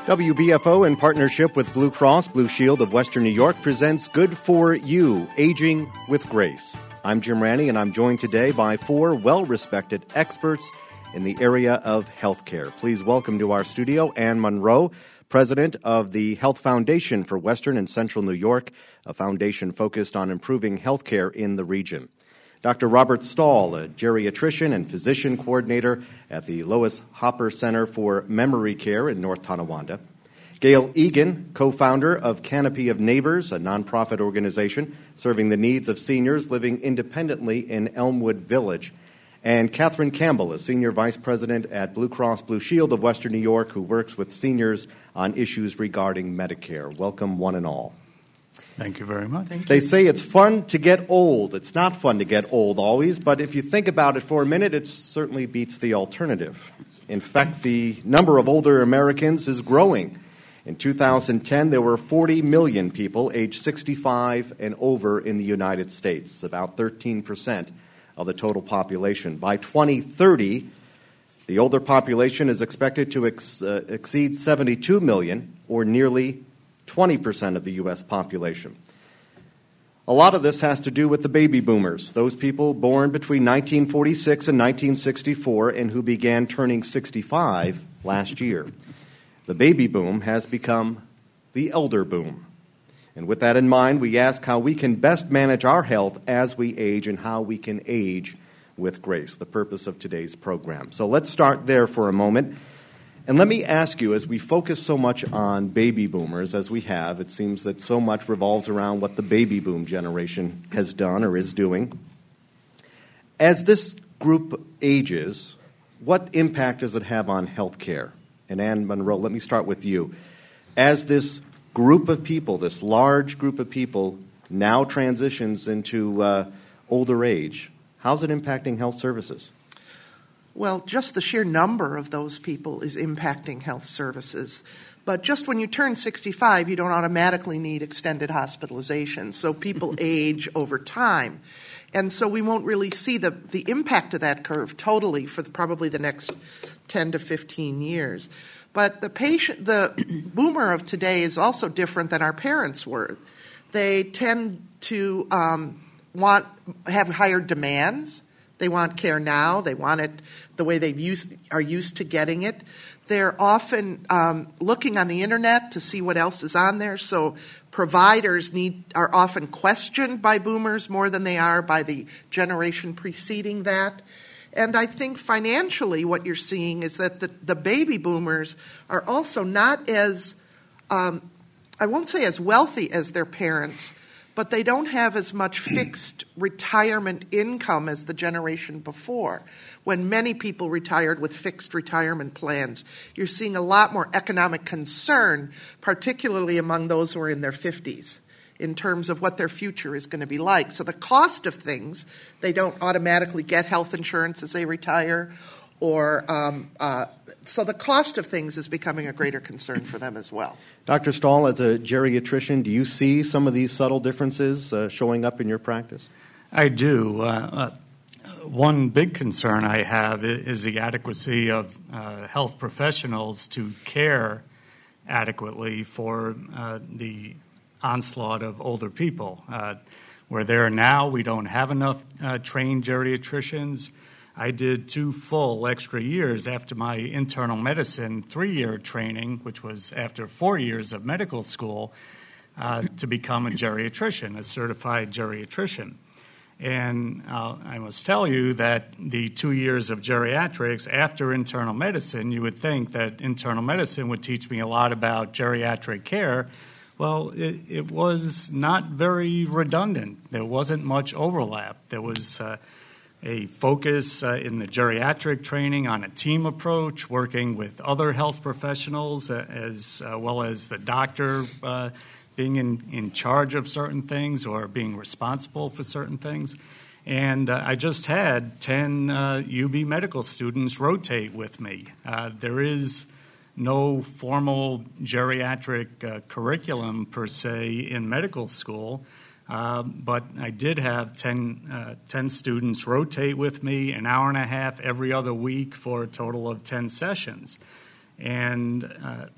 WBFO, in partnership with Blue Cross Blue Shield of Western New York, presents Good For You, Aging with Grace. I'm Jim Ranney, and I'm joined today by four well-respected experts in the area of healthcare. Please welcome to our studio Ann Monroe, president of the Health Foundation for Western and Central New York, a foundation focused on improving healthcare in the region. Dr. Robert Stahl, a geriatrician and physician coordinator at the Lois Hopper Center for Memory Care in North Tonawanda. Gail Egan, co-founder of Canopy of Neighbors, a nonprofit organization serving the needs of seniors living independently in Elmwood Village. And Catherine Campbell, a senior vice president at Blue Cross Blue Shield of Western New York, who works with seniors on issues regarding Medicare. Welcome, one and all. Thank you very much. They say it's fun to get old. It's not fun to get old always, but if you think about it for a minute, it certainly beats the alternative. In fact, the number of older Americans is growing. In 2010, there were 40 million people aged 65 and over in the United States, about 13% of the total population. By 2030, the older population is expected to exceed 72 million, or nearly 20% of the U.S. population. A lot of this has to do with the baby boomers, those people born between 1946 and 1964 and who began turning 65 last year. The baby boom has become the elder boom. And with that in mind, we ask how we can best manage our health as we age and how we can age with grace, the purpose of today's program. So let's start there for a moment. And let me ask you, as we focus so much on baby boomers, as we have, it seems that so much revolves around what the baby boom generation has done or is doing. As this group ages, what impact does it have on health care? And Ann Monroe, let me start with you. As this group of people, this large group of people, now transitions into older age, how's it impacting health services? Well, just the sheer number of those people is impacting health services. But just when you turn 65, you don't automatically need extended hospitalization. So people age over time. And so we won't really see the impact of that curve totally for probably the next 10 to 15 years. But the boomer of today is also different than our parents were. They tend to have higher demands. They want care now. They want it the way are used to getting it. They're often looking on the internet to see what else is on there. So providers are often questioned by boomers more than they are by the generation preceding that. And I think financially what you're seeing is that the baby boomers are also not as, I won't say as wealthy as their parents, but they don't have as much fixed retirement income as the generation before. When many people retired with fixed retirement plans, you're seeing a lot more economic concern, particularly among those who are in their 50s, in terms of what their future is going to be like. So the cost of things, they don't automatically get health insurance as they retire, or so the cost of things is becoming a greater concern for them as well. Dr. Stahl, as a geriatrician, do you see some of these subtle differences showing up in your practice? I do. One big concern I have is the adequacy of health professionals to care adequately for the onslaught of older people. Where there now, we don't have enough trained geriatricians. I did 2 full extra years after my internal medicine 3-year training, which was after 4 years of medical school, to become a geriatrician, a certified geriatrician. And I must tell you that the 2 years of geriatrics after internal medicine, you would think that internal medicine would teach me a lot about geriatric care. Well, it was not very redundant. There wasn't much overlap. There was a focus in the geriatric training on a team approach, working with other health professionals as well as the doctor being in charge of certain things or being responsible for certain things. And I just had 10 UB medical students rotate with me. There is no formal geriatric curriculum per se in medical school. But I did have 10 students rotate with me an hour and a half every other week for a total of 10 sessions. And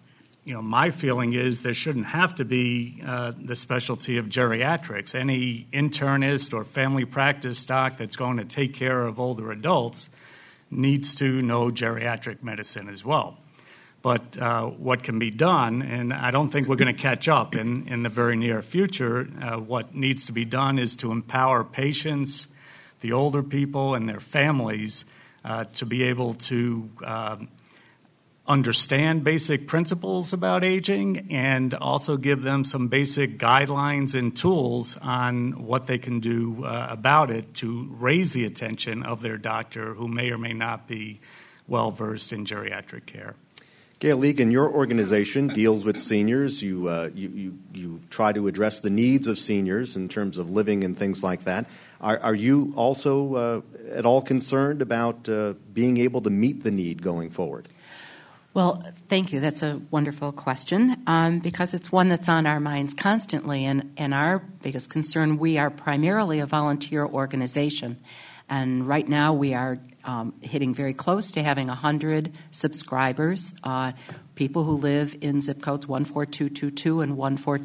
my feeling is there shouldn't have to be the specialty of geriatrics. Any internist or family practice doc that's going to take care of older adults needs to know geriatric medicine as well. But what can be done, and I don't think we're going to catch up in the very near future, what needs to be done is to empower patients, the older people, and their families to be able to understand basic principles about aging and also give them some basic guidelines and tools on what they can do about it to raise the attention of their doctor who may or may not be well-versed in geriatric care. Gail Egan, your organization deals with seniors. You try to address the needs of seniors in terms of living and things like that. Are you also at all concerned about being able to meet the need going forward? Well, thank you. That's a wonderful question because it's one that's on our minds constantly. And our biggest concern, we are primarily a volunteer organization. And right now we are hitting very close to having 100 subscribers, people who live in zip codes 14222 and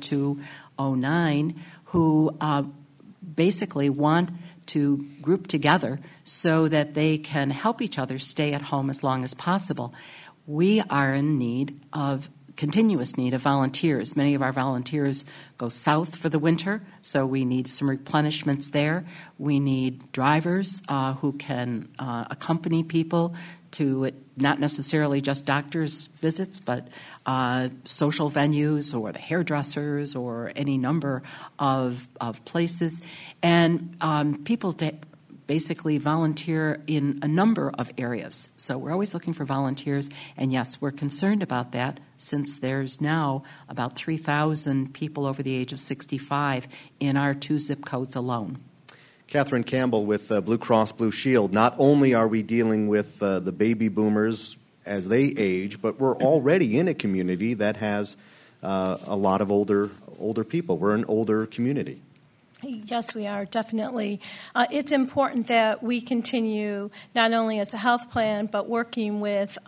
14209 who basically want to group together so that they can help each other stay at home as long as possible. We are in continuous need of volunteers. Many of our volunteers go south for the winter, so we need some replenishments there. We need drivers who can accompany people to not necessarily just doctors' visits, but social venues or the hairdressers or any number of places. And people to basically volunteer in a number of areas. So we're always looking for volunteers, and yes, we're concerned about that since there's now about 3,000 people over the age of 65 in our 2 zip codes alone. Catherine Campbell with Blue Cross Blue Shield. Not only are we dealing with the baby boomers as they age, but we're already in a community that has a lot of older people. We're an older community. Yes, we are, definitely. It's important that we continue not only as a health plan, but working with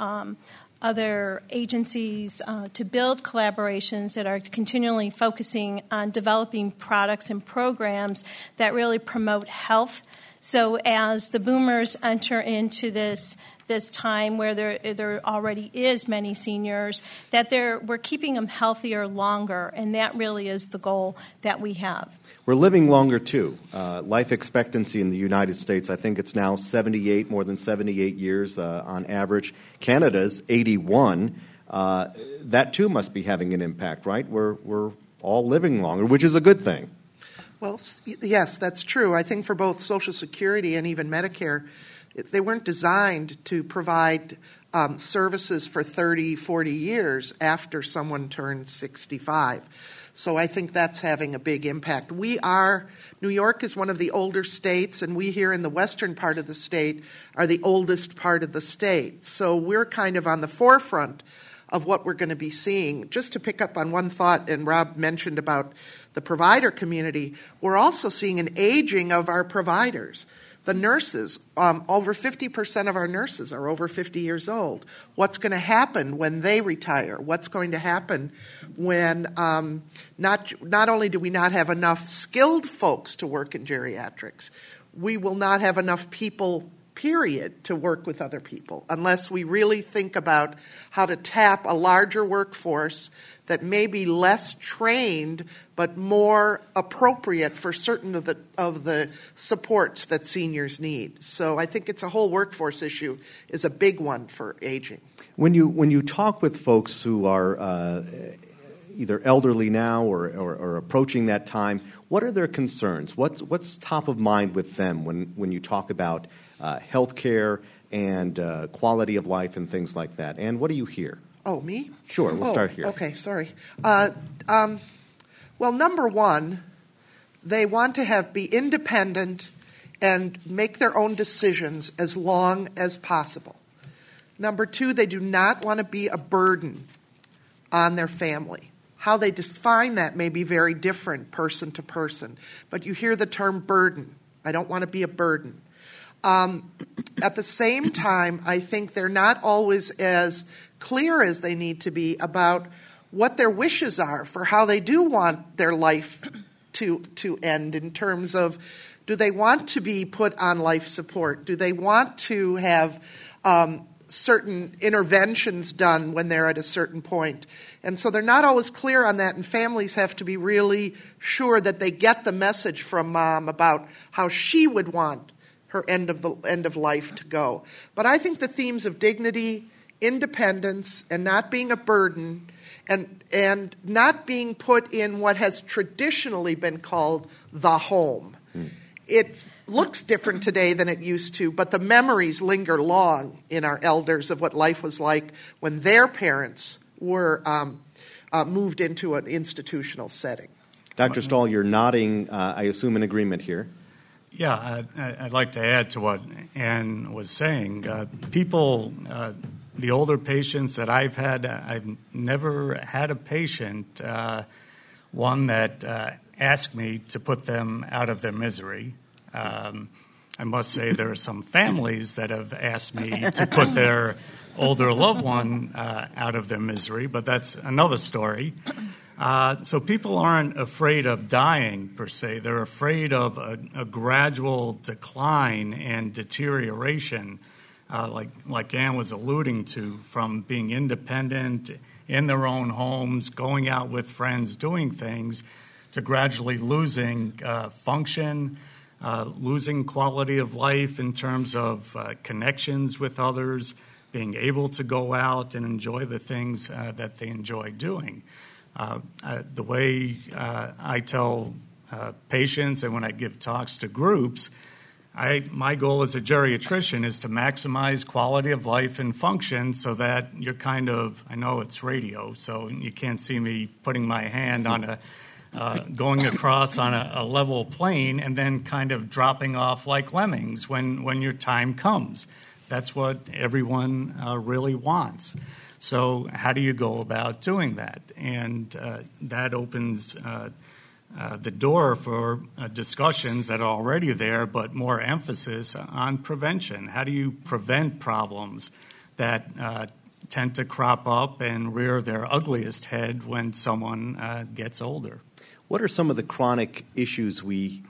other agencies to build collaborations that are continually focusing on developing products and programs that really promote health. So as the boomers enter into this time where there already is many seniors, that we're keeping them healthier longer, and that really is the goal that we have. We're living longer, too. Life expectancy in the United States, I think it's now more than 78 years on average. Canada's 81. That, too, must be having an impact, right? We're all living longer, which is a good thing. Well, yes, that's true. I think for both Social Security and even Medicare, they weren't designed to provide services for 30, 40 years after someone turns 65. So I think that's having a big impact. New York is one of the older states, and we here in the western part of the state are the oldest part of the state. So we're kind of on the forefront of what we're going to be seeing. Just to pick up on one thought, and Rob mentioned about the provider community, we're also seeing an aging of our providers. The nurses, over 50% of our nurses are over 50 years old. What's going to happen when they retire? What's going to happen when not only do we not have enough skilled folks to work in geriatrics, we will not have enough people, period, to work with other people unless we really think about how to tap a larger workforce that may be less trained but more appropriate for certain of the supports that seniors need. So I think it's a whole workforce issue is a big one for aging. When you talk with folks who are either elderly now or approaching that time, what are their concerns? What's top of mind with them when you talk about health care and quality of life and things like that? And what do you hear? Oh, me? Sure, we'll start here. Okay, sorry. Well, number one, they want to be independent and make their own decisions as long as possible. Number two, they do not want to be a burden on their family. How they define that may be very different person to person, but you hear the term burden. I don't want to be a burden. At the same time, I think they're not always as clear as they need to be about what their wishes are for how they do want their life to end, in terms of, do they want to be put on life support? Do they want to have certain interventions done when they're at a certain point? And so they're not always clear on that, and families have to be really sure that they get the message from mom about how she would want her end of life to go. But I think the themes of dignity, independence, and not being a burden, and not being put in what has traditionally been called the home. It looks different today than it used to, but the memories linger long in our elders of what life was like when their parents were moved into an institutional setting. Dr. Stahl, you're nodding, I assume, in agreement here. Yeah, I'd like to add to what Ann was saying. People, the older patients that I've had, I've never had a patient, one that asked me to put them out of their misery. I must say there are some families that have asked me to put their older loved one out of their misery, but that's another story. So people aren't afraid of dying, per se. They're afraid of a gradual decline and deterioration, like Ann was alluding to, from being independent in their own homes, going out with friends, doing things, to gradually losing function, losing quality of life in terms of connections with others, being able to go out and enjoy the things that they enjoy doing. The way I tell patients and when I give talks to groups, my goal as a geriatrician is to maximize quality of life and function so that you're kind of, I know it's radio, so you can't see me putting my hand on going across on a level plane and then kind of dropping off like lemmings when your time comes. That's what everyone really wants. So how do you go about doing that? And that opens the door for discussions that are already there, but more emphasis on prevention. How do you prevent problems that tend to crop up and rear their ugliest head when someone gets older? What are some of the chronic issues we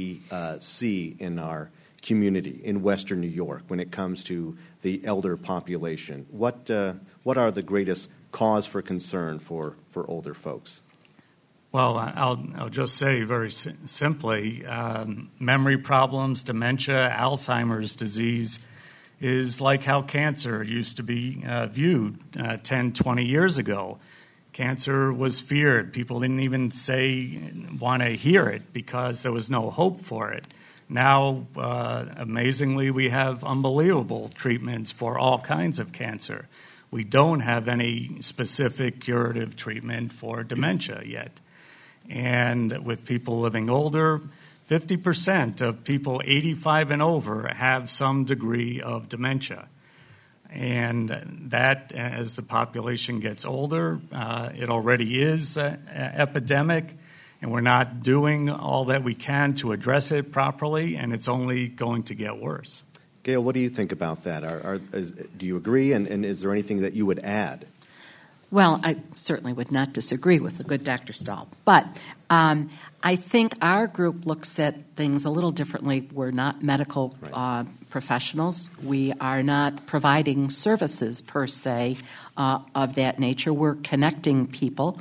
see in our community in Western New York when it comes to the elder population? What are the greatest cause for concern for older folks? Well, I'll just say very simply, memory problems, dementia, Alzheimer's disease is like how cancer used to be viewed 10, 20 years ago. Cancer was feared. People didn't even want to hear it because there was no hope for it. Now, amazingly, we have unbelievable treatments for all kinds of cancer. We don't have any specific curative treatment for dementia yet. And with people living older, 50% of people 85 and over have some degree of dementia. And that, as the population gets older, it already is an epidemic, and we're not doing all that we can to address it properly, and it's only going to get worse. Gail, what do you think about that? Do you agree, and is there anything that you would add? Well, I certainly would not disagree with the good Dr. Stahl, but I think our group looks at things a little differently. We're not medical professionals. We are not providing services per se of that nature. We're connecting people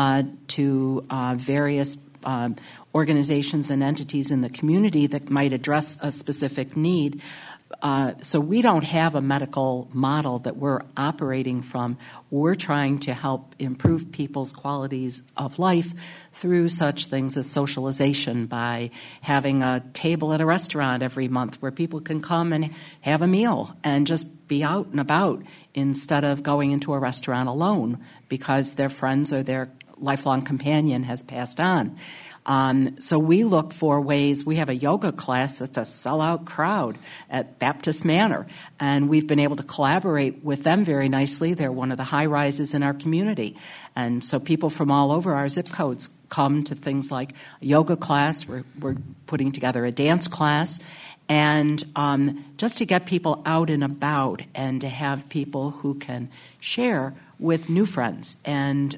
to various organizations and entities in the community that might address a specific need. So we don't have a medical model that we're operating from. We're trying to help improve people's qualities of life through such things as socialization, by having a table at a restaurant every month where people can come and have a meal and just be out and about instead of going into a restaurant alone because their friends or their lifelong companion has passed on. So we look for ways. We have a yoga class that's a sellout crowd at Baptist Manor, and we've been able to collaborate with them very nicely. They're one of the high rises in our community. And so people from all over our zip codes come to things like a yoga class. We're putting together a dance class. And just to get people out and about and to have people who can share with new friends, and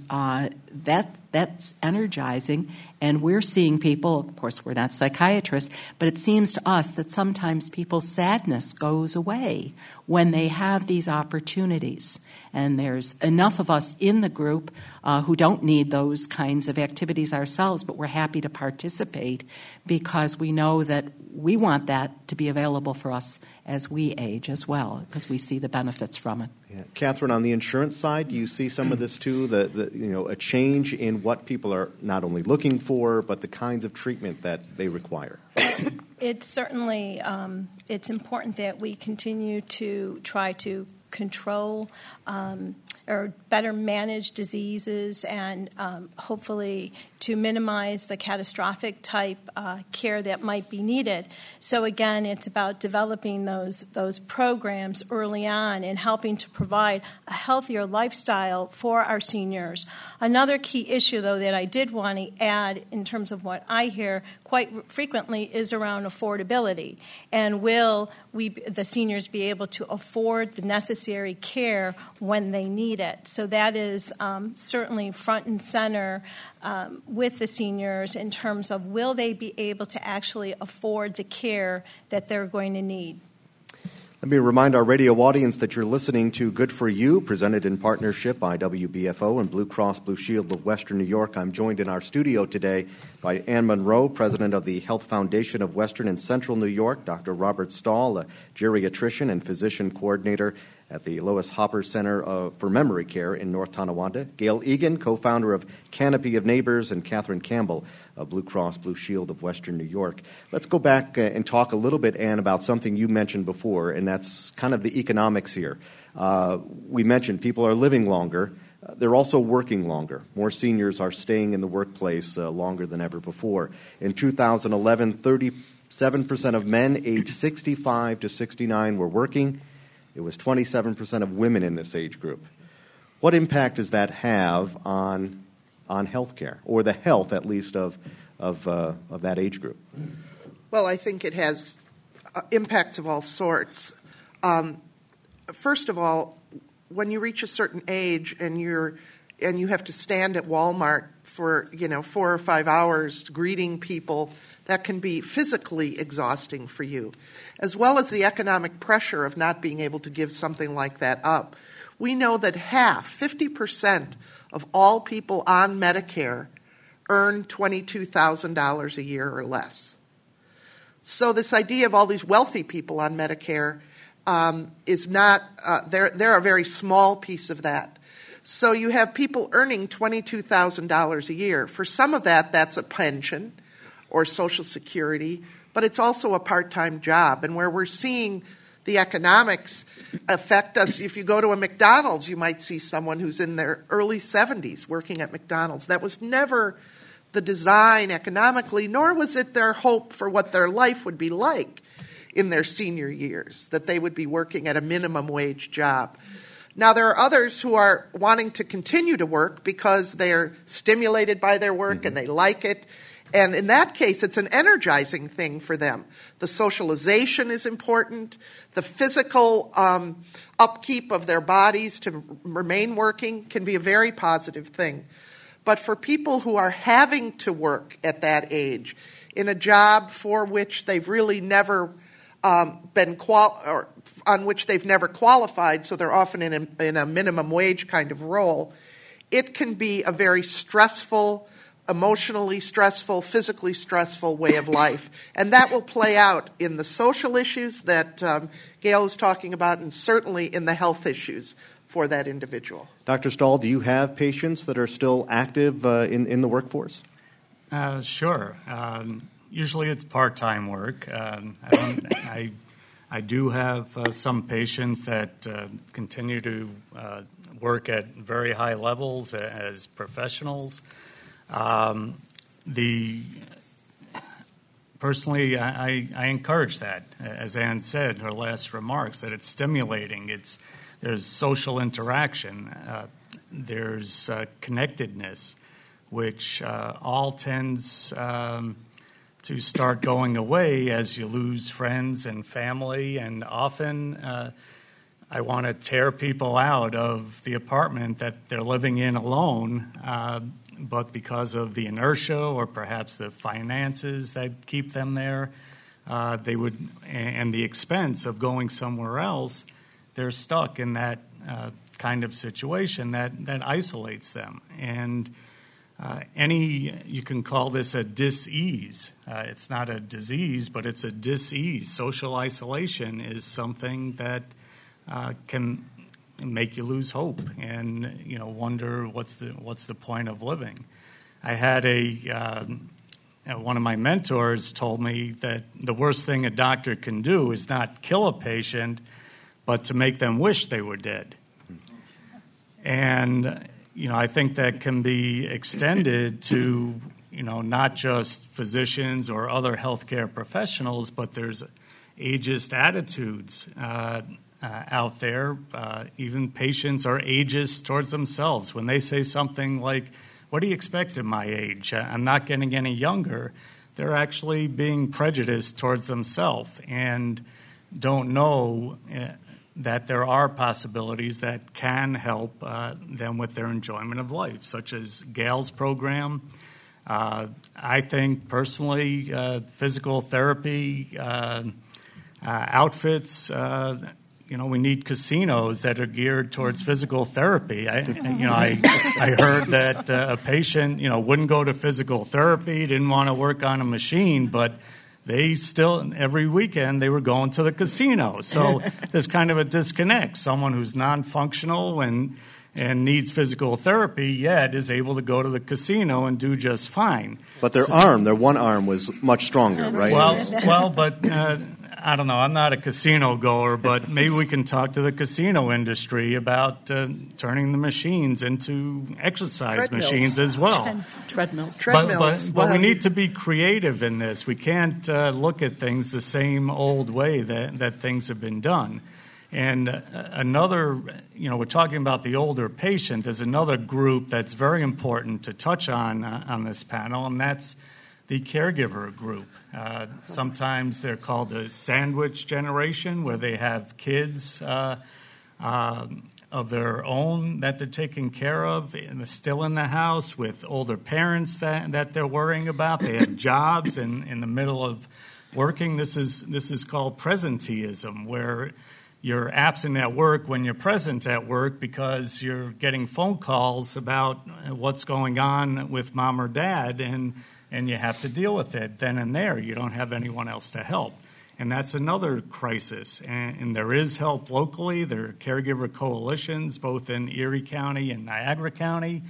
that's energizing. And we're seeing people, of course, we're not psychiatrists, but it seems to us that sometimes people's sadness goes away when they have these opportunities. And there's enough of us in the group who don't need those kinds of activities ourselves, but we're happy to participate because we know that we want that to be available for us as we age as well, because we see the benefits from it. Yeah. Catherine, on the insurance side, do you see some of this too? A change in what people are not only looking for, but the kinds of treatment that they require. It's certainly it's important that we continue to try to control or better manage diseases and hopefully to minimize the catastrophic type care that might be needed. So again, it's about developing those programs early on and helping to provide a healthier lifestyle for our seniors. Another key issue, though, that I did want to add in terms of what I hear quite frequently is around affordability. And will the seniors be able to afford the necessary care when they need it? So that is certainly front and center with the seniors in terms of will they be able to actually afford the care that they're going to need. Let me remind our radio audience that you're listening to Good for You, presented in partnership by WBFO and Blue Cross Blue Shield of Western New York. I'm joined in our studio today by Ann Monroe, president of the Health Foundation of Western and Central New York, Dr. Robert Stahl, a geriatrician and physician coordinator at the Lois Hopper Center for Memory Care in North Tonawanda, Gail Egan, co-founder of Canopy of Neighbors, and Catherine Campbell of Blue Cross Blue Shield of Western New York. Let's go back and talk a little bit, Ann, about something you mentioned before, and that's kind of the economics here. We mentioned people are living longer. They're also working longer. More seniors are staying in the workplace longer than ever before. In 2011, 37% of men aged 65 to 69 were working. It was 27% of women in this age group. What impact does that have on health care, or the health, at least, of that age group? Well, I think it has impacts of all sorts. First of all, when you reach a certain age and you have to stand at Walmart for 4 or 5 hours greeting people, that can be physically exhausting for you, as well as the economic pressure of not being able to give something like that up. We know that 50% of all people on Medicare earn $22,000 a year or less. So this idea of all these wealthy people on Medicare is not, they're a very small piece of that. So you have people earning $22,000 a year. For some of that, that's a pension or Social Security, but it's also a part-time job. And where we're seeing the economics affect us, if you go to a McDonald's, you might see someone who's in their early 70s working at McDonald's. That was never the design economically, nor was it their hope for what their life would be like in their senior years, that they would be working at a minimum wage job. Now, there are others who are wanting to continue to work because they're stimulated by their work and they like it. And in that case, it's an energizing thing for them. The socialization is important. The physical upkeep of their bodies to remain working can be a very positive thing. But for people who are having to work at that age in a job for which they've really never or on which they've never qualified, so they're often in a minimum wage kind of role, it can be a very stressful, emotionally stressful, physically stressful way of life. And that will play out in the social issues that Gail is talking about, and certainly in the health issues for that individual. Dr. Stahl, do you have patients that are still active in the workforce? Sure. Usually it's part-time work. I do have some patients that continue to work at very high levels as professionals. Personally, I encourage that, as Ann said in her last remarks, that it's stimulating. There's social interaction. There's connectedness, which all tends to start going away as you lose friends and family, and often I want to tear people out of the apartment that they're living in alone, but because of the inertia or perhaps the finances that keep them there, they would, and the expense of going somewhere else, they're stuck in that kind of situation that isolates them. And you can call this a dis-ease. It's not a disease, but it's a dis-ease. Social isolation is something that can make you lose hope and wonder what's the point of living. I had one of my mentors told me that the worst thing a doctor can do is not kill a patient, but to make them wish they were dead. And I think that can be extended to not just physicians or other healthcare professionals, but there's ageist attitudes out there. Even patients are ageist towards themselves. When they say something like, "What do you expect at my age? I'm not getting any younger," they're actually being prejudiced towards themselves and don't know that there are possibilities that can help them with their enjoyment of life, such as Gail's program. I think personally, physical therapy outfits. We need casinos that are geared towards physical therapy. I heard that a patient, wouldn't go to physical therapy, didn't want to work on a machine, but they still, every weekend, they were going to the casino. So there's kind of a disconnect. Someone who's non-functional and needs physical therapy, yet is able to go to the casino and do just fine. But their one arm was much stronger, right? But I don't know. I'm not a casino goer, but maybe we can talk to the casino industry about turning the machines into exercise machines as well. Treadmills. But we need to be creative in this. We can't look at things the same old way that things have been done. And another, we're talking about the older patient. There's another group that's very important to touch on this panel, and that's the caregiver group. Sometimes they're called the sandwich generation, where they have kids of their own that they're taking care of, and they're still in the house with older parents that they're worrying about. They have jobs in the middle of working. This is called presenteeism, where you're absent at work when you're present at work because you're getting phone calls about what's going on with mom or dad, and you have to deal with it then and there. You don't have anyone else to help. And that's another crisis. And there is help locally. There are caregiver coalitions, both in Erie County and Niagara County.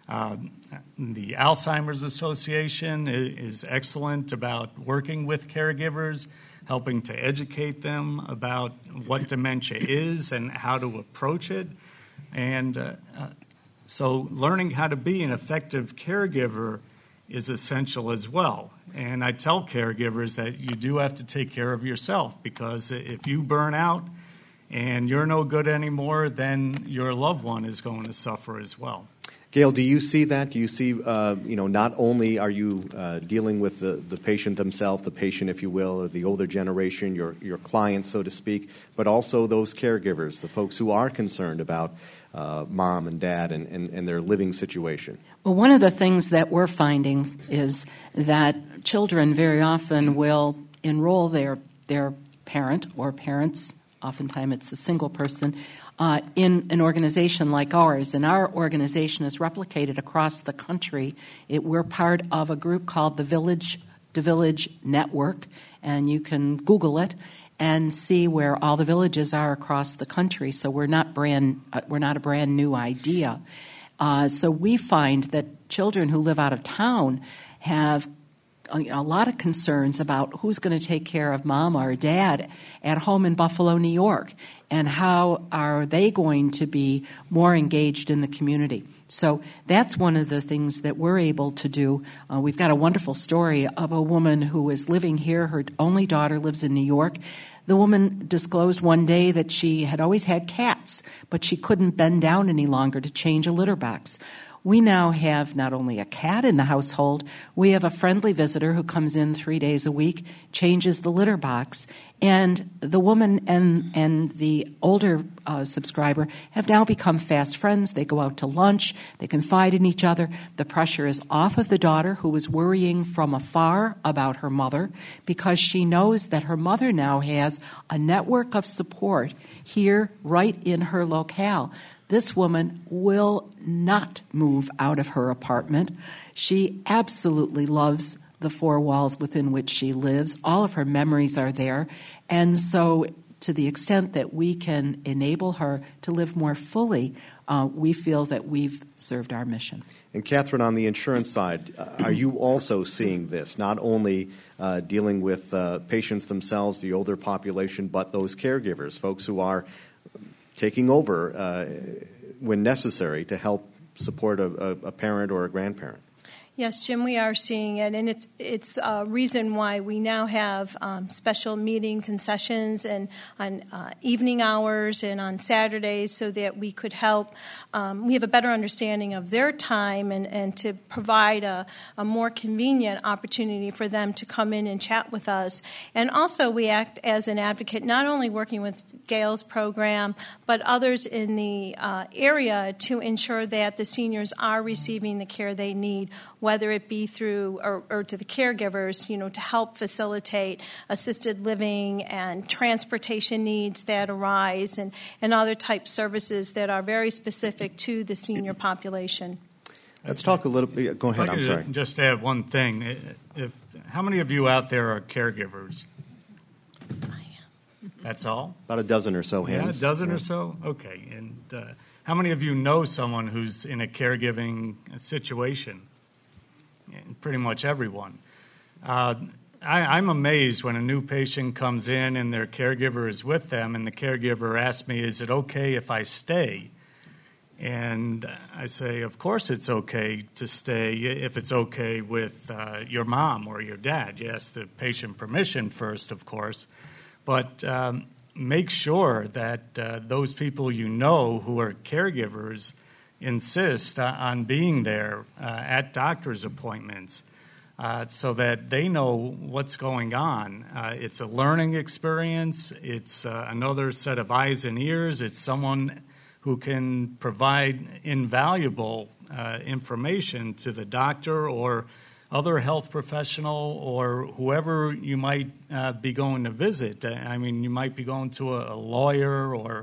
The Alzheimer's Association is excellent about working with caregivers, helping to educate them about what dementia is and how to approach it. And so learning how to be an effective caregiver is essential as well. And I tell caregivers that you do have to take care of yourself, because if you burn out and you're no good anymore, then your loved one is going to suffer as well. Gail, do you see that? Do you see, not only are you dealing with the patient themselves, the patient, if you will, or the older generation, your clients, so to speak, but also those caregivers, the folks who are concerned about mom and dad and their living situation? Well, one of the things that we're finding is that children very often will enroll their parent or parents, oftentimes it's a single person, in an organization like ours. And our organization is replicated across the country. We're part of a group called the Village Network, and you can Google it and see where all the villages are across the country. So we're not a brand new idea. So we find that children who live out of town have a lot of concerns about who's going to take care of mom or dad at home in Buffalo, New York, and how are they going to be more engaged in the community. So that's one of the things that we're able to do. We've got a wonderful story of a woman who is living here. Her only daughter lives in New York. The woman disclosed one day that she had always had cats, but she couldn't bend down any longer to change a litter box. We now have not only a cat in the household, we have a friendly visitor who comes in 3 days a week, changes the litter box, and the woman and the older subscriber have now become fast friends. They go out to lunch. They confide in each other. The pressure is off of the daughter, who was worrying from afar about her mother, because she knows that her mother now has a network of support here right in her locale. This woman will not move out of her apartment. She absolutely loves the four walls within which she lives. All of her memories are there. And so to the extent that we can enable her to live more fully, we feel that we've served our mission. And Catherine, on the insurance side, are you also seeing this, not only dealing with patients themselves, the older population, but those caregivers, folks who are taking over when necessary to help support a parent or a grandparent? Yes, Jim, we are seeing it, and it's a reason why we now have special meetings and sessions and on evening hours and on Saturdays, so that we could help. We have a better understanding of their time and to provide a more convenient opportunity for them to come in and chat with us. And also we act as an advocate, not only working with Gail's program, but others in the area, to ensure that the seniors are receiving the care they need, whether it be through or to the caregivers, to help facilitate assisted living and transportation needs that arise, and other type services that are very specific to the senior population. Let's talk a little bit. Go ahead, I'm sorry. Just add one thing. How many of you out there are caregivers? That's all? About a dozen or so hands. Yeah, a dozen or so? Okay. And how many of you know someone who's in a caregiving situation? Pretty much everyone. I'm amazed when a new patient comes in and their caregiver is with them, and the caregiver asks me, is it okay if I stay? And I say, of course it's okay to stay if it's okay with your mom or your dad. You ask the patient permission first, of course, but make sure that those people you know who are caregivers insist on being there at doctor's appointments so that they know what's going on. It's a learning experience. It's another set of eyes and ears. It's someone who can provide invaluable information to the doctor or other health professional or whoever you might be going to visit. I mean, you might be going to a lawyer, or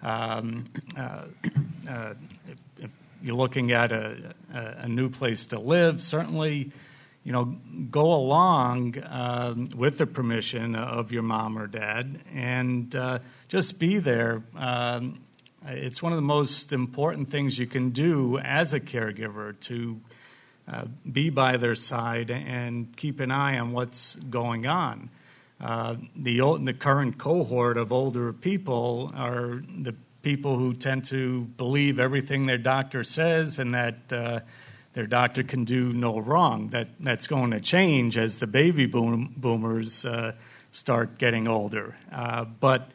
if you're looking at a new place to live. Certainly, go along with the permission of your mom or dad, and just be there. It's one of the most important things you can do as a caregiver, to be by their side and keep an eye on what's going on. The current cohort of older people are the people who tend to believe everything their doctor says, and that their doctor can do no wrong. That's going to change as the baby boomers start getting older. But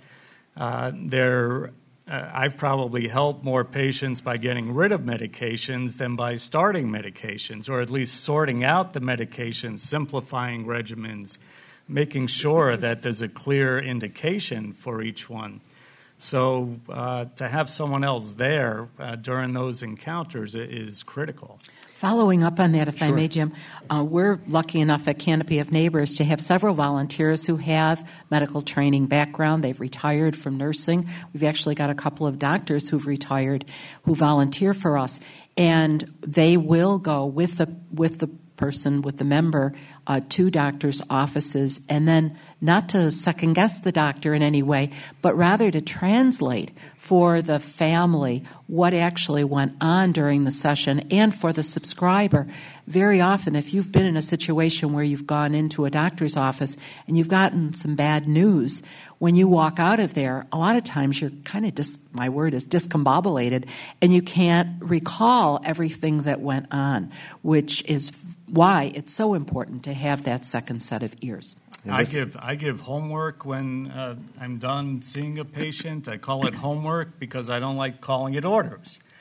I've probably helped more patients by getting rid of medications than by starting medications, or at least sorting out the medications, simplifying regimens, making sure that there's a clear indication for each one. So to have someone else there during those encounters is critical. Following up on that, if Sure. I may, Jim, we're lucky enough at Canopy of Neighbors to have several volunteers who have medical training background. They've retired from nursing. We've actually got a couple of doctors who've retired who volunteer for us, and they will go with the person, with the member, to doctors' offices, and then not to second-guess the doctor in any way, but rather to translate for the family what actually went on during the session, and for the subscriber. Very often, if you've been in a situation where you've gone into a doctor's office and you've gotten some bad news, when you walk out of there, a lot of times you're kind of, my word is discombobulated, and you can't recall everything that went on, which is why it's so important to have that second set of ears. I give homework when I'm done seeing a patient. I call it homework because I don't like calling it orders.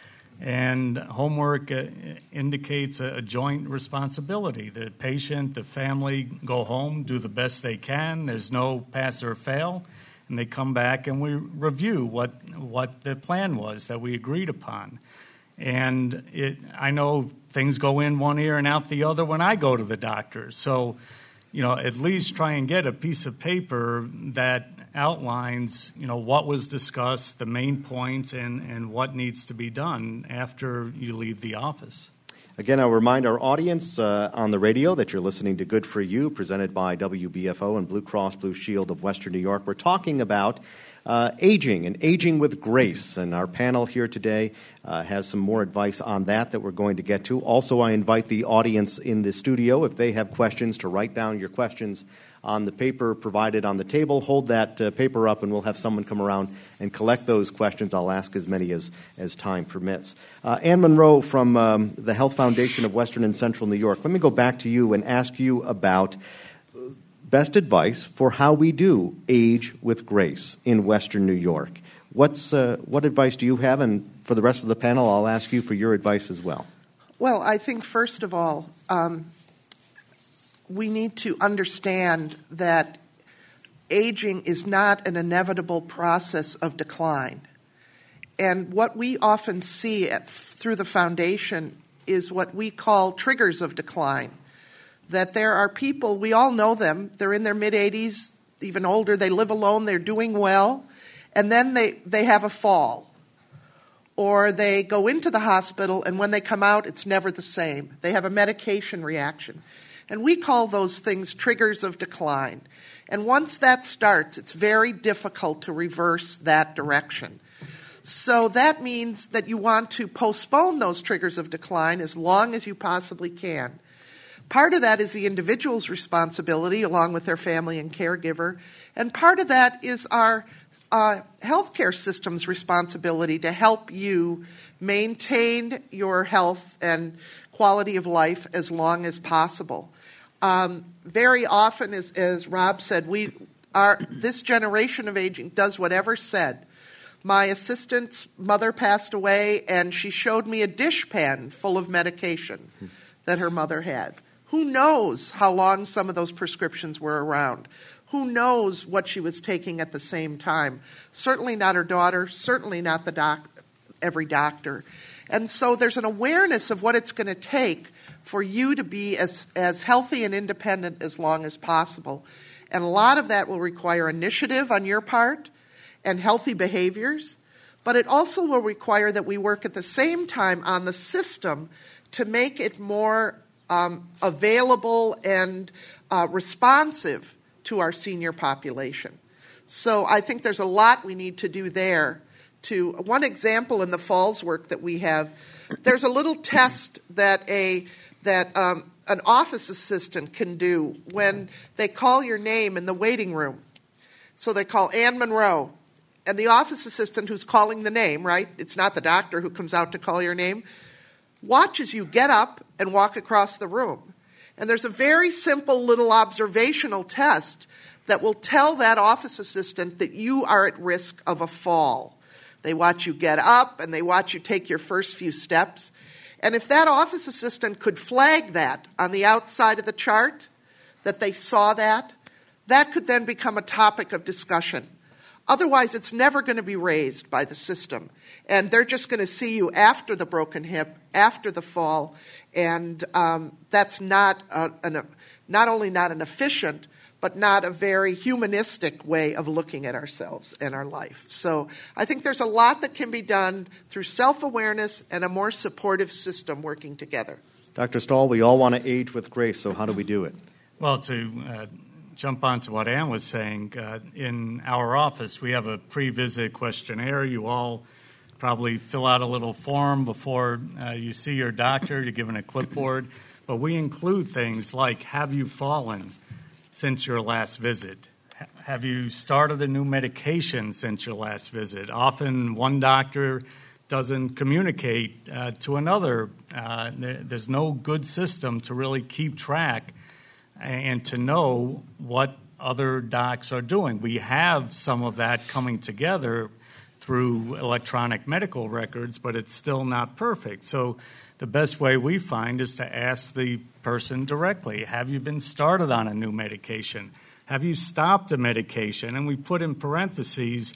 And homework indicates a joint responsibility. The patient, the family go home, do the best they can. There's no pass or fail. And they come back and we review what the plan was that we agreed upon. And I know things go in one ear and out the other when I go to the doctor. So, at least try and get a piece of paper that outlines, what was discussed, the main points, and what needs to be done after you leave the office. Again, I'll remind our audience on the radio that you're listening to Good For You, presented by WBFO and Blue Cross Blue Shield of Western New York. We're talking about aging and aging with grace, and our panel here today has some more advice on that we're going to get to. Also, I invite the audience in the studio, if they have questions, to write down your questions on the paper provided on the table. Hold that paper up, and we'll have someone come around and collect those questions. I'll ask as many as time permits. Ann Monroe from the Health Foundation of Western and Central New York, let me go back to you and ask you about best advice for how we do age with grace in Western New York. What advice do you have? And for the rest of the panel, I'll ask you for your advice as well. Well, I think, first of all, we need to understand that aging is not an inevitable process of decline. And what we often see through the foundation is what we call triggers of decline. That there are people, we all know them, they're in their mid-80s, even older, they live alone, they're doing well, and then they have a fall. Or they go into the hospital, and when they come out, it's never the same. They have a medication reaction. And we call those things triggers of decline. And once that starts, it's very difficult to reverse that direction. So that means that you want to postpone those triggers of decline as long as you possibly can. Part of that is the individual's responsibility, along with their family and caregiver. And part of that is our healthcare system's responsibility to help you maintain your health and quality of life as long as possible. Very often, as Rob said, this generation of aging does whatever's said. My assistant's mother passed away, and she showed me a dishpan full of medication that her mother had. Who knows how long some of those prescriptions were around? Who knows what she was taking at the same time? Certainly not her daughter, certainly not every doctor. And so there's an awareness of what it's going to take for you to be as healthy and independent as long as possible. And a lot of that will require initiative on your part and healthy behaviors, but it also will require that we work at the same time on the system to make it more available and responsive to our senior population. So I think there's a lot we need to do there. One example in the Falls work that we have, there's a little test that an office assistant can do when they call your name in the waiting room. So they call Ann Monroe, and the office assistant who's calling the name, right? It's not the doctor who comes out to call your name, watches you get up and walk across the room. And there's a very simple little observational test that will tell that office assistant that you are at risk of a fall. They watch you get up and they watch you take your first few steps. And if that office assistant could flag that on the outside of the chart, that they saw that could then become a topic of discussion. Otherwise, it's never going to be raised by the system. And they're just going to see you after the broken hip, after the fall, and that's not only not an efficient, but not a very humanistic way of looking at ourselves and our life. So I think there's a lot that can be done through self-awareness and a more supportive system working together. Dr. Stahl, we all want to age with grace, so how do we do it? Well, to jump on to what Ann was saying, in our office we have a pre-visit questionnaire. You all probably fill out a little form before you see your doctor. You're given a clipboard. But we include things like, have you fallen since your last visit? Have you started a new medication since your last visit? Often one doctor doesn't communicate to another. There's no good system to really keep track and to know what other docs are doing. We have some of that coming together through electronic medical records, but it's still not perfect. So the best way we find is to ask the person directly, have you been started on a new medication? Have you stopped a medication? And we put in parentheses,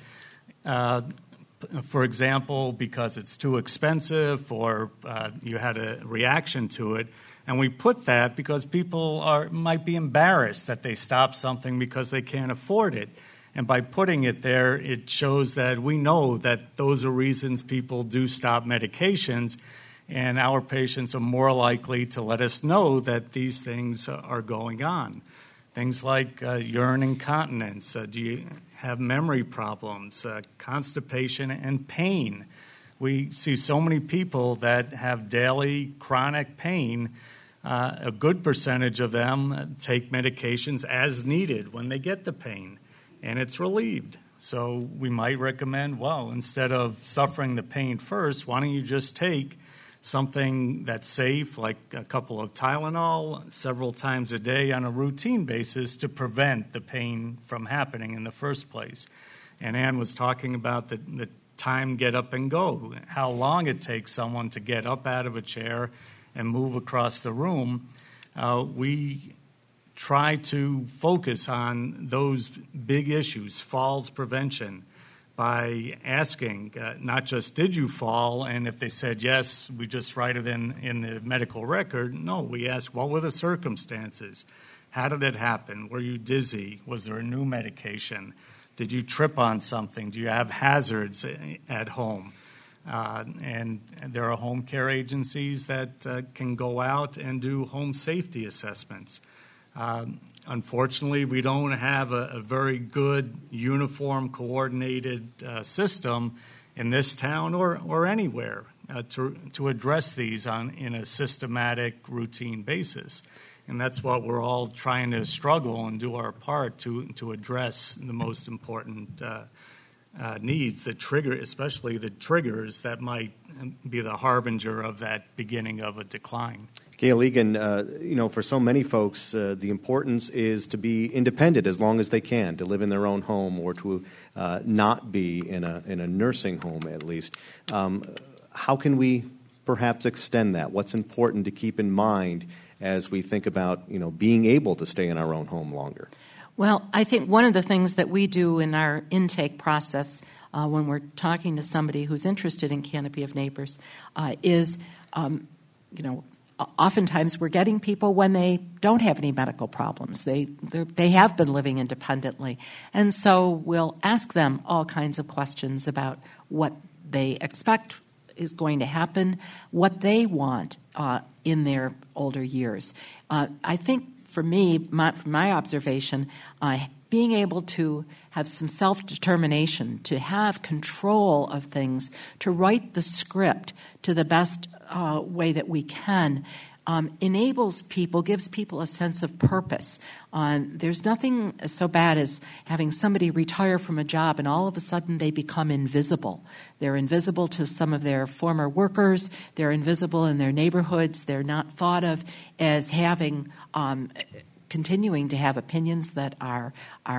for example, because it's too expensive or you had a reaction to it. And we put that because people might be embarrassed that they stopped something because they can't afford it. And by putting it there, it shows that we know that those are reasons people do stop medications, and our patients are more likely to let us know that these things are going on. Things like urine incontinence, do you have memory problems, constipation, and pain. We see so many people that have daily chronic pain. A good percentage of them take medications as needed when they get the pain, and it's relieved. So we might recommend, well, instead of suffering the pain first, why don't you just take something that's safe, like a couple of Tylenol, several times a day on a routine basis to prevent the pain from happening in the first place. And Ann was talking about the time get up and go, how long it takes someone to get up out of a chair and move across the room. We try to focus on those big issues, falls prevention, by asking not just did you fall, and if they said yes, we just write it in the medical record. No, we ask what were the circumstances? How did it happen? Were you dizzy? Was there a new medication? Did you trip on something? Do you have hazards at home? And there are home care agencies that can go out and do home safety assessments. Unfortunately, we don't have a very good, uniform, coordinated system in this town or anywhere to address these in a systematic, routine basis. And that's what we're all trying to struggle and do our part to address the most important needs, the trigger, especially the triggers that might be the harbinger of that beginning of a decline. Gail Egan, for so many folks, the importance is to be independent as long as they can, to live in their own home or to not be in a nursing home at least. How can we perhaps extend that? What's important to keep in mind as we think about, being able to stay in our own home longer? Well, I think one of the things that we do in our intake process when we're talking to somebody who's interested in Canopy of Neighbors is, oftentimes we're getting people when they don't have any medical problems. They have been living independently. And so we'll ask them all kinds of questions about what they expect is going to happen, what they want in their older years. I think for me, from my observation, being able to have some self-determination, to have control of things, to write the script to the best way that we can, enables people, gives people a sense of purpose. There's nothing so bad as having somebody retire from a job and all of a sudden they become invisible. They're invisible to some of their former workers. They're invisible in their neighborhoods. They're not thought of as having, continuing to have opinions that are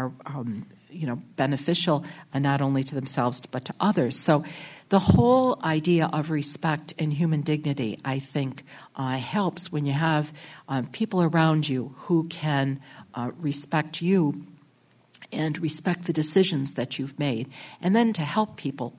beneficial not only to themselves but to others. So the whole idea of respect and human dignity, I think, helps when you have people around you who can respect you and respect the decisions that you've made, and then to help people,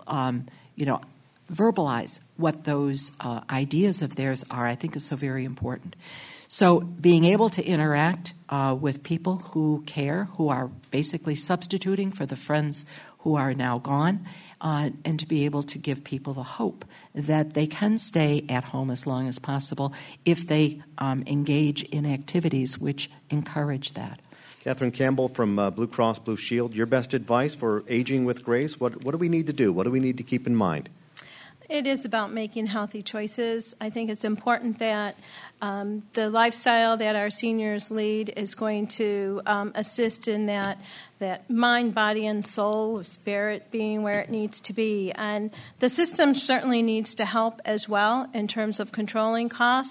verbalize what those ideas of theirs are, I think is so very important. So being able to interact with people who care, who are basically substituting for the friends who are now gone, and to be able to give people the hope that they can stay at home as long as possible if they engage in activities which encourage that. Catherine Campbell from Blue Cross Blue Shield, your best advice for aging with grace? What do we need to do? What do we need to keep in mind? It is about making healthy choices. I think it's important that the lifestyle that our seniors lead is going to assist in that mind, body, and soul, spirit being where it needs to be. And the system certainly needs to help as well in terms of controlling cost.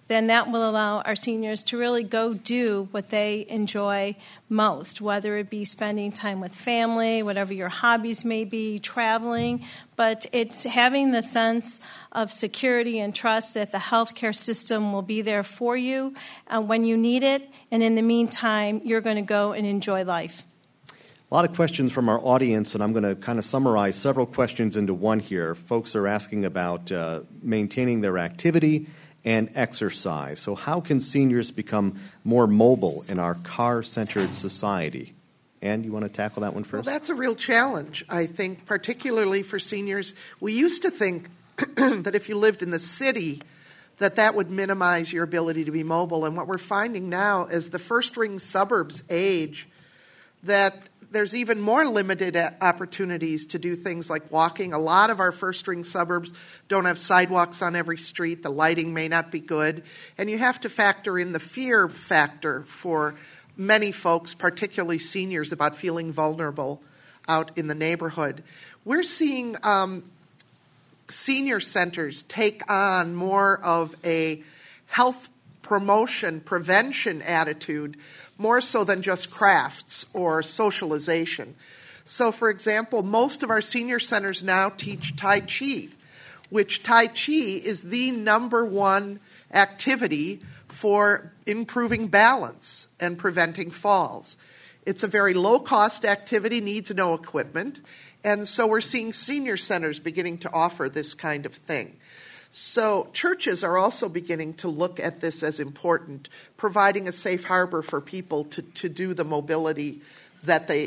then that will allow our seniors to really go do what they enjoy most, whether it be spending time with family, whatever your hobbies may be, traveling. But it's having the sense of security and trust that the healthcare system will be there for you when you need it, and in the meantime, you're going to go and enjoy life. A lot of questions from our audience, and I'm going to kind of summarize several questions into one here. Folks are asking about maintaining their activity and exercise. So how can seniors become more mobile in our car-centered society? Ann, you want to tackle that one first? Well, that's a real challenge, I think, particularly for seniors. We used to think that if you lived in the city, that would minimize your ability to be mobile. And what we're finding now as the first-ring suburbs age, that there's even more limited opportunities to do things like walking. A lot of our first-ring suburbs don't have sidewalks on every street. The lighting may not be good. And you have to factor in the fear factor for many folks, particularly seniors, about feeling vulnerable out in the neighborhood. We're seeing senior centers take on more of a health promotion, prevention attitude, more so than just crafts or socialization. So, for example, most of our senior centers now teach Tai Chi, which Tai Chi is the number one activity for improving balance and preventing falls. It's a very low-cost activity, needs no equipment, and so we're seeing senior centers beginning to offer this kind of thing. So churches are also beginning to look at this as important, providing a safe harbor for people to do the mobility that they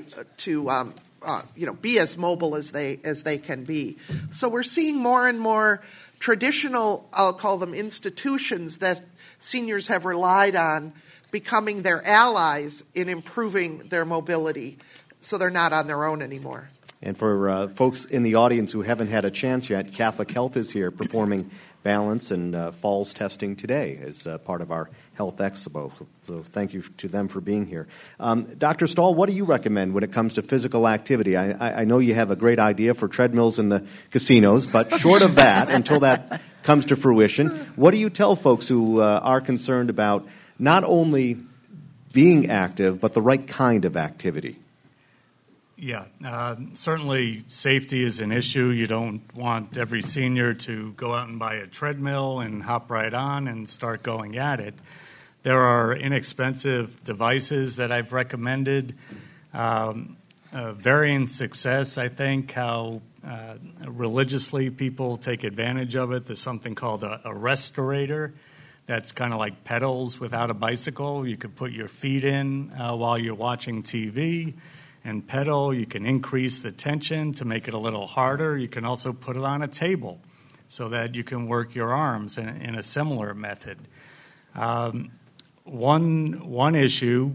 be as mobile as they can be. So we're seeing more and more traditional, I'll call them institutions that seniors have relied on, becoming their allies in improving their mobility, so they're not on their own anymore. And for folks in the audience who haven't had a chance yet, Catholic Health is here performing balance and falls testing today as part of our Health Expo. So thank you to them for being here. Dr. Stahl, what do you recommend when it comes to physical activity? I know you have a great idea for treadmills in the casinos, but short of that, until that comes to fruition, what do you tell folks who are concerned about not only being active, but the right kind of activity? Yeah, certainly safety is an issue. You don't want every senior to go out and buy a treadmill and hop right on and start going at it. There are inexpensive devices that I've recommended. Varying success, I think, how religiously people take advantage of it. There's something called a Restorator. That's kind of like pedals without a bicycle. You could put your feet in while you're watching TV and pedal. You can increase the tension to make it a little harder. You can also put it on a table so that you can work your arms in a similar method. One issue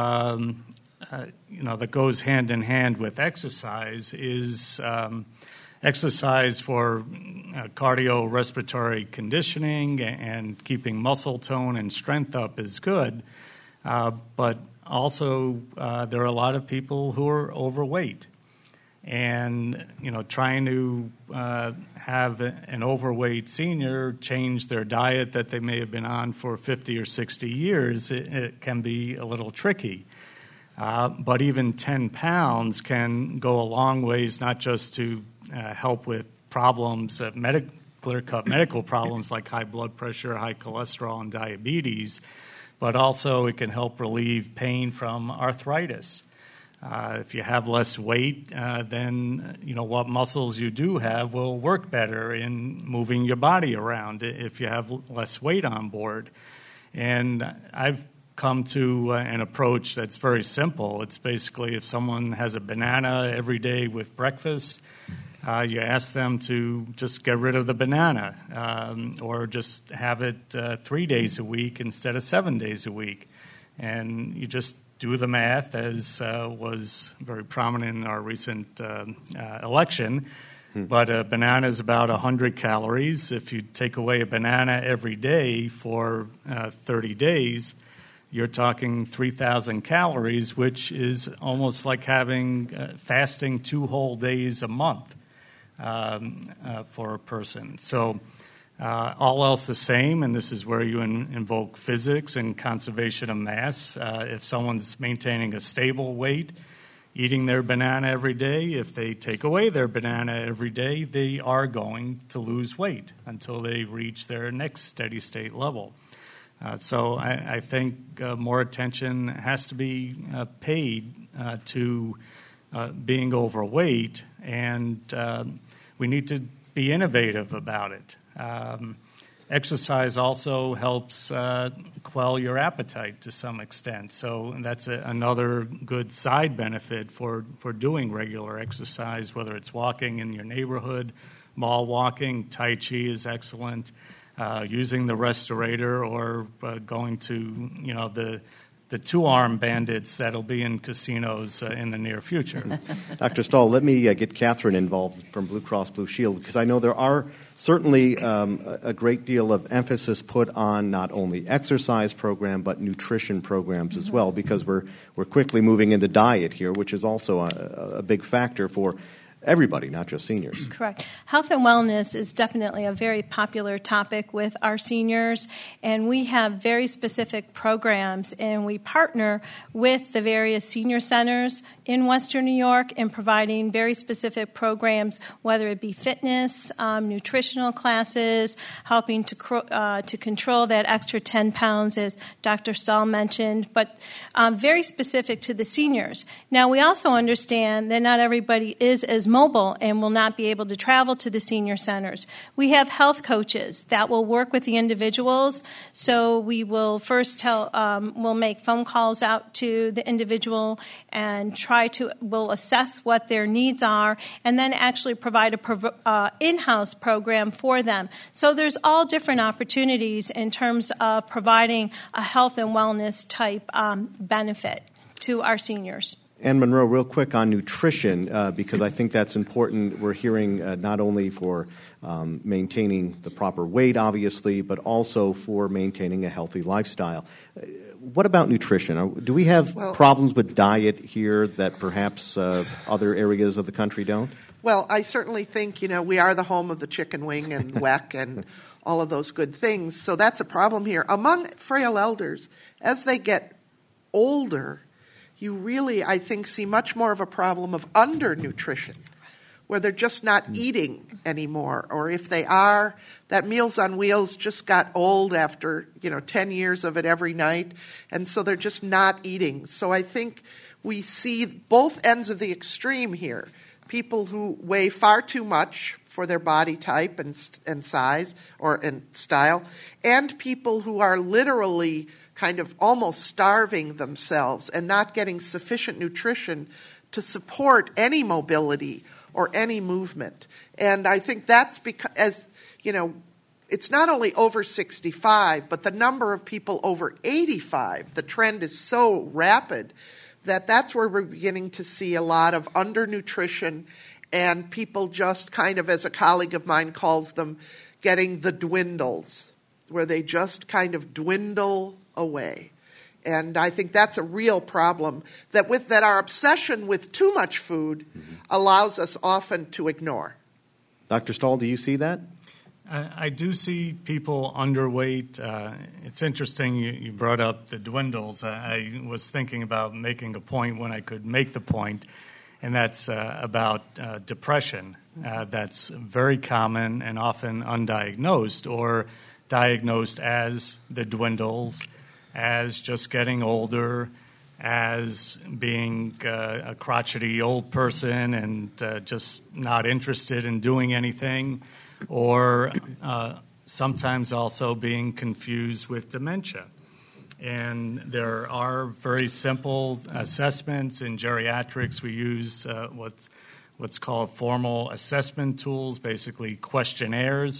that goes hand in hand with exercise is exercise for cardiorespiratory conditioning and keeping muscle tone and strength up is good, but also, there are a lot of people who are overweight, and trying to have an overweight senior change their diet that they may have been on for 50 or 60 years, it can be a little tricky. But even 10 pounds can go a long ways, not just to help with problems, clear-cut medical problems like high blood pressure, high cholesterol, and diabetes, but also it can help relieve pain from arthritis. If you have less weight, then what muscles you do have will work better in moving your body around if you have less weight on board. And I've come to an approach that's very simple. It's basically if someone has a banana every day with breakfast, you ask them to just get rid of the banana or just have it 3 days a week instead of 7 days a week. And you just do the math, as was very prominent in our recent election. But a banana is about 100 calories. If you take away a banana every day for 30 days, you're talking 3,000 calories, which is almost like having fasting 2 whole days a month. For a person. So All else the same, and this is where you invoke physics and conservation of mass. If someone's maintaining a stable weight, eating their banana every day, if they take away their banana every day, they are going to lose weight until they reach their next steady state level. So I think more attention has to be paid to being overweight, and we need to be innovative about it. Exercise also helps quell your appetite to some extent. So that's another good side benefit for doing regular exercise, whether it's walking in your neighborhood, mall walking, Tai Chi is excellent, using the respirator, or going to, the two-arm bandits that'll be in casinos in the near future. Dr. Stahl, let me get Catherine involved from Blue Cross Blue Shield, because I know there are certainly a great deal of emphasis put on not only exercise program but nutrition programs as well, because we're quickly moving into diet here, which is also a big factor for everybody, not just seniors. Correct. Health and wellness is definitely a very popular topic with our seniors, and we have very specific programs, and we partner with the various senior centers in Western New York in providing very specific programs, whether it be fitness, nutritional classes, helping to control that extra 10 pounds, as Dr. Stahl mentioned, but very specific to the seniors. Now, we also understand that not everybody is as mobile and will not be able to travel to the senior centers. We have health coaches that will work with the individuals. So we will first we'll make phone calls out to the individual and we'll assess what their needs are, and then actually provide a in-house program for them. So there's all different opportunities in terms of providing a health and wellness type benefit to our seniors. Ann Monroe, real quick on nutrition, because I think that's important. We're hearing not only for maintaining the proper weight, obviously, but also for maintaining a healthy lifestyle. What about nutrition? Do we have problems with diet here that perhaps other areas of the country don't? Well, I certainly think, we are the home of the chicken wing and WEC and all of those good things. So that's a problem here. Among frail elders, as they get older, you really, I think, see much more of a problem of undernutrition, where they're just not eating anymore. Or if they are, that Meals on Wheels just got old after, 10 years of it every night, and so they're just not eating. So I think we see both ends of the extreme here. People who weigh far too much for their body type and size and style, and people who are literally kind of almost starving themselves and not getting sufficient nutrition to support any mobility or any movement. And I think that's because, it's not only over 65, but the number of people over 85, the trend is so rapid that's where we're beginning to see a lot of undernutrition and people just kind of, as a colleague of mine calls them, getting the dwindles, where they just kind of dwindle away. And I think that's a real problem that our obsession with too much food allows us often to ignore. Dr. Stahl, do you see that? I do see people underweight. It's interesting you brought up the dwindles. I was thinking about making a point when I could make the point, and that's about depression. That's very common and often undiagnosed, or diagnosed as the dwindles, as just getting older, as being a crotchety old person and just not interested in doing anything, or sometimes also being confused with dementia. And there are very simple assessments. In geriatrics, we use what's called formal assessment tools, basically questionnaires.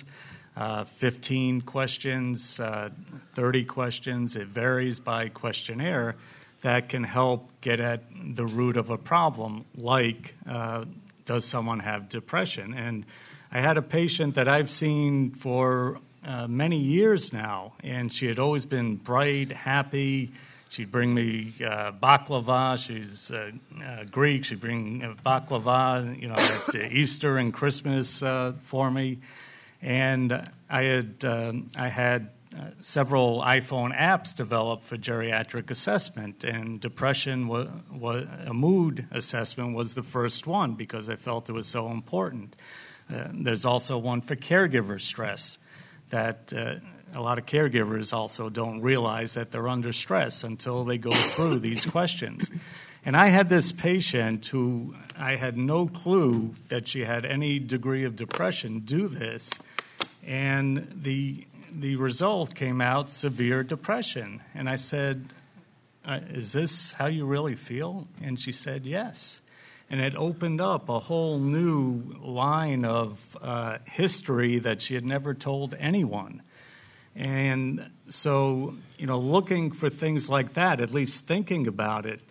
15 questions, 30 questions, it varies by questionnaire, that can help get at the root of a problem, like does someone have depression? And I had a patient that I've seen for many years now, and she had always been bright, happy. She'd bring me baklava. She's Greek. She'd bring baklava, at Easter and Christmas for me. And I had several iPhone apps developed for geriatric assessment, and depression, a mood assessment, was the first one because I felt it was so important. There's also one for caregiver stress that a lot of caregivers also don't realize that they're under stress until they go through these questions. And I had this patient who I had no clue that she had any degree of depression do this, and the result came out severe depression. And I said, is this how you really feel? And she said, yes. And it opened up a whole new line of history that she had never told anyone. And so, looking for things like that, at least thinking about it,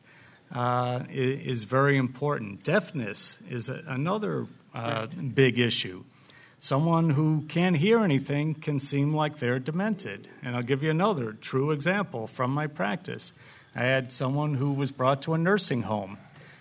is very important. Deafness is another big issue. Someone who can't hear anything can seem like they're demented. And I'll give you another true example from my practice. I had someone who was brought to a nursing home.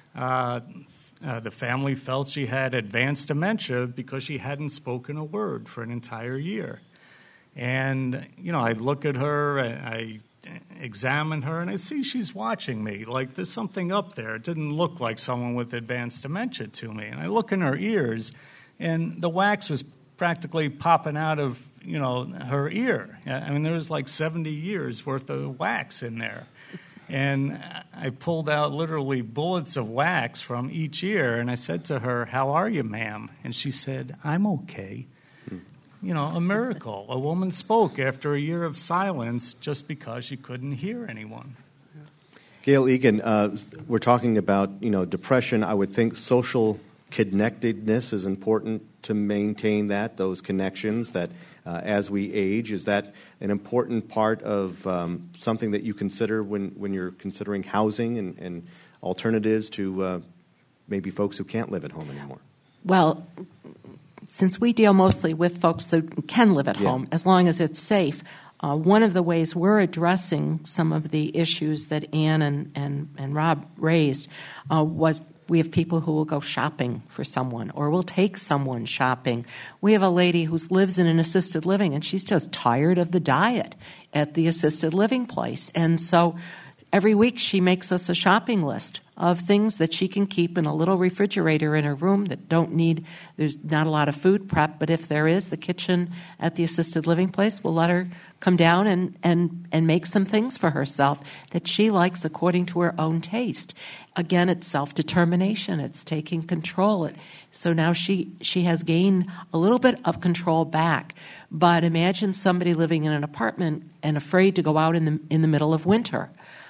The family felt she had advanced dementia because she hadn't spoken a word for an entire year. And, I look at her, I examine her, and I see she's watching me. Like there's something up there. It didn't look like someone with advanced dementia to me. And I look in her ears, and the wax was practically popping out of, her ear. I mean, there was like 70 years worth of wax in there. And I pulled out literally bullets of wax from each ear, and I said to her, "How are you, ma'am?" And she said, "I'm okay." A miracle. A woman spoke after a year of silence just because she couldn't hear anyone. Gail Egan, we're talking about, depression. I would think social connectedness is important to maintain those connections, that as we age. Is that an important part of something that you consider when you're considering housing and alternatives to maybe folks who can't live at home anymore? Well, since we deal mostly with folks that can live at home, as long as it's safe, one of the ways we're addressing some of the issues that Ann and Rob raised was we have people who will go shopping for someone or will take someone shopping. We have a lady who lives in an assisted living, and she's just tired of the diet at the assisted living place. And so every week she makes us a shopping list of things that she can keep in a little refrigerator in her room that there's not a lot of food prep, but if there is, the kitchen at the assisted living place will let her come down and make some things for herself that she likes according to her own taste. Again, it's self-determination. It's taking control. So now she has gained a little bit of control back. But imagine somebody living in an apartment and afraid to go out in the middle of winter.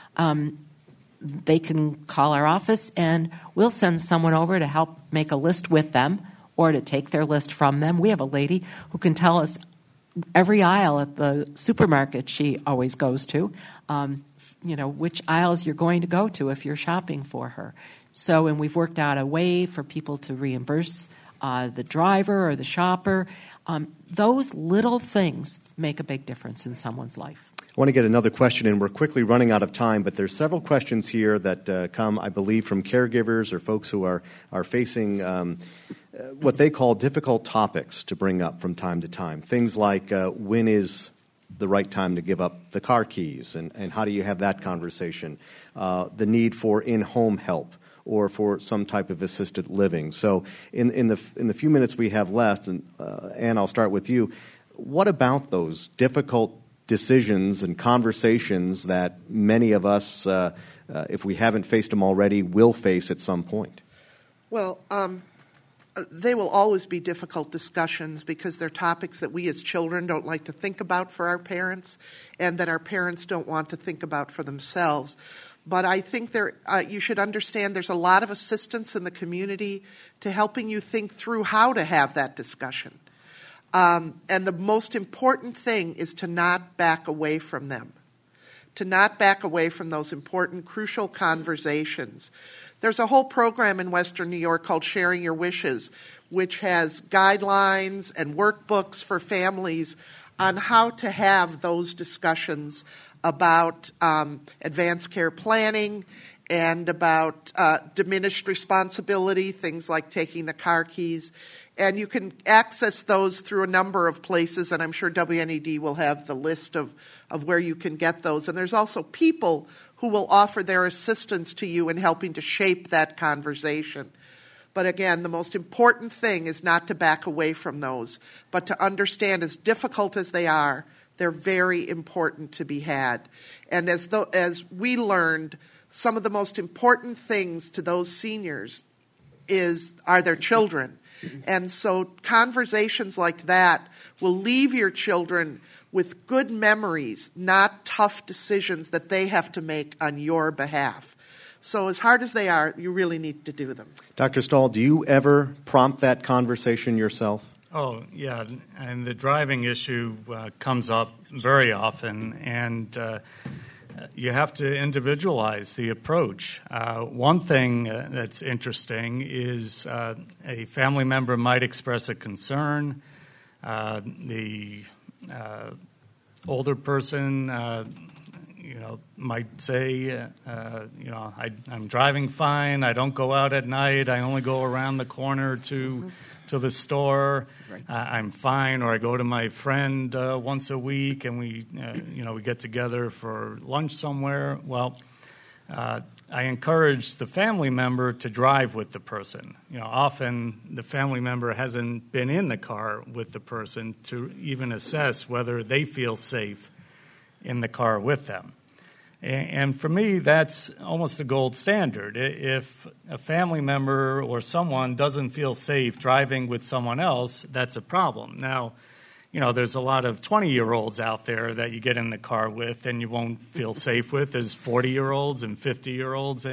They can call our office, and we'll send someone over to help make a list with them or to take their list from them. We have a lady who can tell us every aisle at the supermarket she always goes to, which aisles you're going to go to if you're shopping for her. So, and we've worked out a way for people to reimburse the driver or the shopper. Those little things make a big difference in someone's life. I want to get another question in. We're quickly running out of time, but there's several questions here that come, I believe, from caregivers or folks who are facing what they call difficult topics to bring up from time to time. Things like when is the right time to give up the car keys, and how do you have that conversation? The need for in-home help or for some type of assisted living. So in the few minutes we have left, and Ann, I'll start with you. What about those difficult decisions and conversations that many of us, if we haven't faced them already, will face at some point? Well, they will always be difficult discussions because they're topics that we as children don't like to think about for our parents and that our parents don't want to think about for themselves. But I think you should understand there's a lot of assistance in the community to helping you think through how to have that discussion. And the most important thing is to not back away from them, to not back away from those important, crucial conversations. There's a whole program in Western New York called Sharing Your Wishes, which has guidelines and workbooks for families on how to have those discussions about advanced care planning and about diminished responsibility, things like taking the car keys. And you can access those through a number of places, and I'm sure WNED will have the list of where you can get those. And there's also people who will offer their assistance to you in helping to shape that conversation. But again, the most important thing is not to back away from those, but to understand, as difficult as they are, they're very important to be had. And as we learned, some of the most important things to those seniors are their children. And so conversations like that will leave your children with good memories, not tough decisions that they have to make on your behalf. So as hard as they are, you really need to do them. Dr. Stahl, do you ever prompt that conversation yourself? Oh, yeah, and the driving issue comes up very often, and you have to individualize the approach. One thing that's interesting is a family member might express a concern. The older person, might say, I'm driving fine. I don't go out at night. I only go around the corner to the store. Right. I'm fine. Or I go to my friend once a week, and we get together for lunch somewhere. Well, I encourage the family member to drive with the person. Often the family member hasn't been in the car with the person to even assess whether they feel safe in the car with them. And for me, that's almost a gold standard. If a family member or someone doesn't feel safe driving with someone else, that's a problem. Now, there's a lot of 20-year-olds out there that you get in the car with and you won't feel safe with. There's 40-year-olds and 50-year-olds.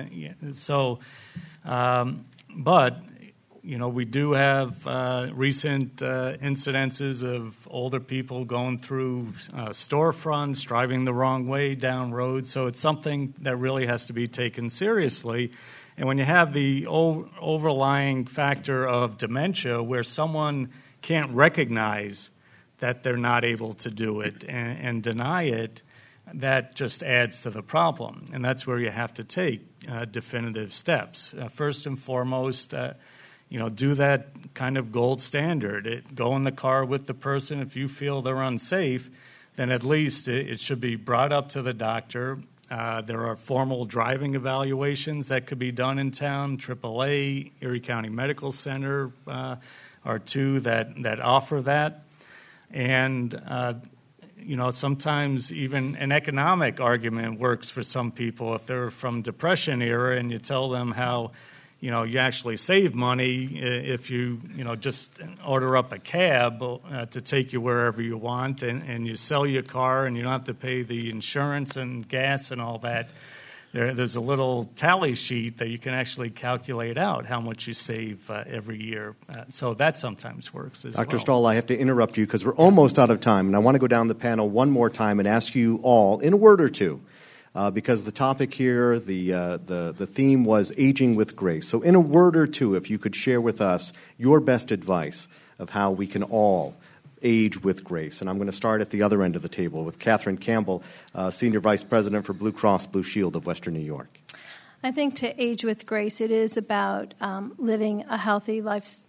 But we do have recent incidences of older people going through storefronts, driving the wrong way down roads. So it's something that really has to be taken seriously. And when you have the overlying factor of dementia, where someone can't recognize that they're not able to do it and deny it, that just adds to the problem. And that's where you have to take definitive steps. First and foremost, do that kind of gold standard. Go in the car with the person. If you feel they're unsafe, then at least it should be brought up to the doctor. There are formal driving evaluations that could be done in town. AAA, Erie County Medical Center are two that offer that. And, sometimes even an economic argument works for some people. If they're from Depression era and you tell them how you actually save money if you just order up a cab to take you wherever you want, and you sell your car and you don't have to pay the insurance and gas and all that. There's a little tally sheet that you can actually calculate out how much you save every year. So that sometimes works as well. Dr. Stahl, I have to interrupt you because we're almost out of time, and I want to go down the panel one more time and ask you all, in a word or two, because the topic here, the theme was aging with grace. So in a word or two, if you could share with us your best advice of how we can all age with grace. And I'm going to start at the other end of the table with Catherine Campbell, Senior Vice President for Blue Cross Blue Shield of Western New York. I think to age with grace, it is about living a healthy life.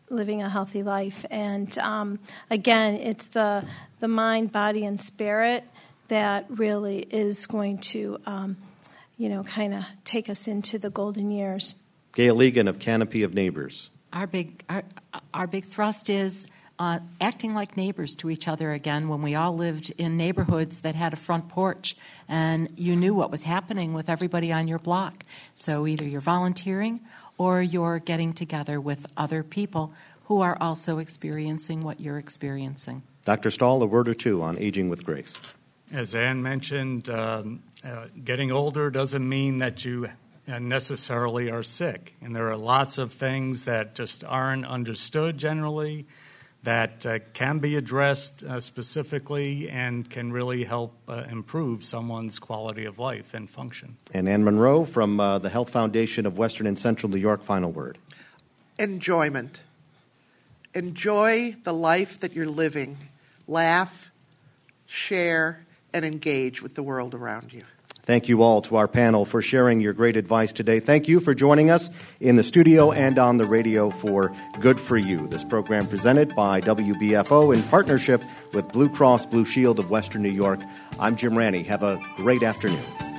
And again, it's the mind, body, and spirit that really is going to, kind of take us into the golden years. Gail Egan of Canopy of Neighbors. Our big thrust is acting like neighbors to each other again. When we all lived in neighborhoods that had a front porch and you knew what was happening with everybody on your block. So either you're volunteering or you're getting together with other people who are also experiencing what you're experiencing. Dr. Stahl, a word or two on aging with grace. As Ann mentioned, getting older doesn't mean that you necessarily are sick. And there are lots of things that just aren't understood generally that can be addressed specifically and can really help improve someone's quality of life and function. And Ann Monroe from the Health Foundation of Western and Central New York, final word. Enjoyment. Enjoy the life that you're living. Laugh, share, and engage with the world around you. Thank you all to our panel for sharing your great advice today. Thank you for joining us in the studio and on the radio for Good for You, this program presented by WBFO in partnership with Blue Cross Blue Shield of Western New York. I'm Jim Ranney. Have a great afternoon.